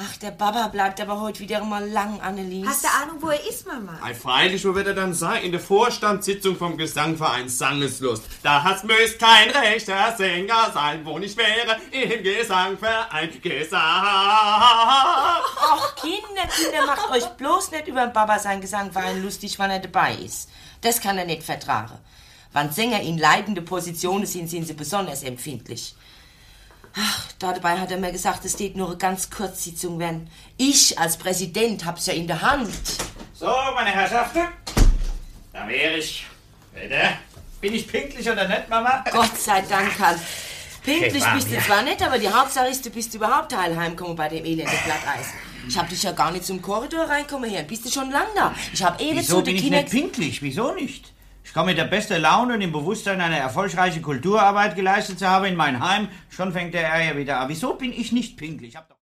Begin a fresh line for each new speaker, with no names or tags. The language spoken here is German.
Ach, der Baba bleibt aber heute wieder mal lang, Annelies.
Hast du Ahnung, wo er ist, Mama?
Ei, freilich, wo wird er dann sein? In der Vorstandssitzung vom Gesangverein Sangeslust. Das müsst kein rechter Sänger sein, wo nicht wäre im Gesangverein Gesang.
Ach, Kinder, macht euch bloß nicht über den Baba sein Gesangverein lustig, wann er dabei ist. Das kann er nicht vertragen. Wenn Sänger in leitende Positionen sind sie besonders empfindlich. Ach, dabei hat er mir gesagt, es steht nur eine ganz Kurzsitzung werden. Ich als Präsident hab's ja in der Hand.
So, meine Herrschaften, da wäre ich. Bitte. Bin ich pünktlich oder nicht, Mama?
Gott sei Dank, Karl. Pünktlich
warm,
bist du
ja.
zwar nicht, aber die Hauptsache ist, du bist überhaupt heimgekommen bei dem elenden Glatteis. Ich hab dich ja gar nicht zum Korridor reinkommen hören. Bist du schon lang da? Ich hab eben
Wieso
zu
bin
den
ich
Kindern...
nicht pünktlich? Wieso nicht? Ich komme mit der besten Laune und im Bewusstsein, eine erfolgreiche Kulturarbeit geleistet zu haben in mein Heim. Schon fängt der Ärger wieder an. Wieso bin ich nicht pünktlich?